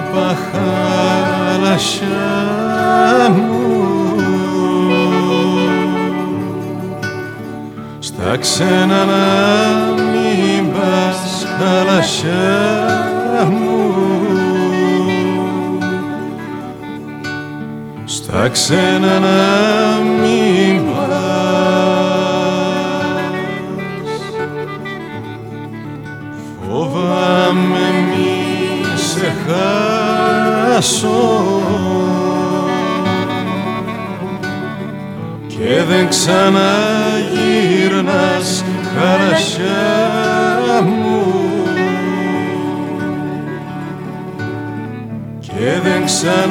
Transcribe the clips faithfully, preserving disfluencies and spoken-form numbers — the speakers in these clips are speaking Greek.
παχάλασιά μου, στα ξένα να μην πας, χαλασιά μου, στα ξένα να μην πας. Φοβάμαι μη σε χάσω και δεν ξαναγύρνας, χαλασιά μου, και δεν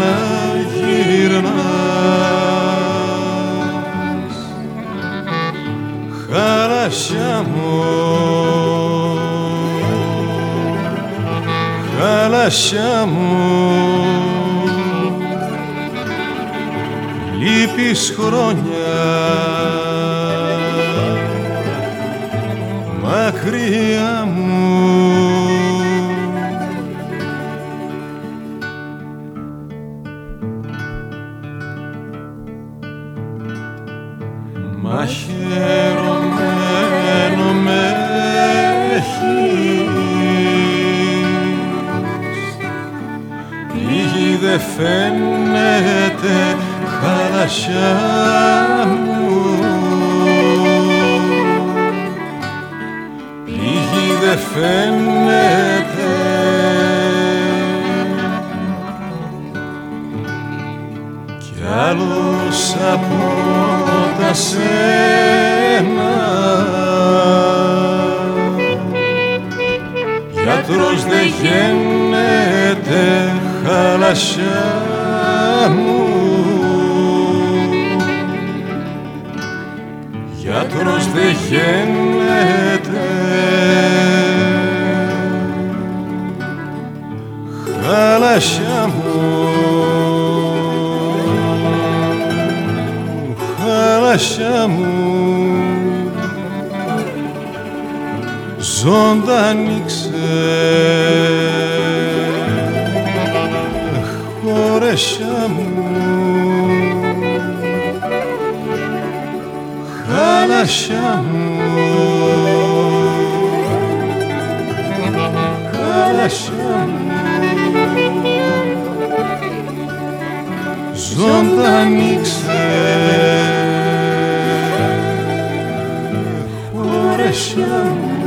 ξαναγύρνας, χαλασιά μου, χαλασιά μου. Λείπεις χρόνια μακριά μου, μα χαιρωμένο με έχεις, λίγη δε φαίνεται, χαλασιά μου, λίγη δε φαίνεται, κι άλλος από τα σένα, γιατρός δε γίνεται, χαλασιά μου, γιατρός δε γίνεται, χαλασιά μου, χαλασιά μου. Ζωντανή ξεχωρέσια μου, χαλασιά μου, χαλασιά μου. Ζωντανή ξεχωρέσια μου.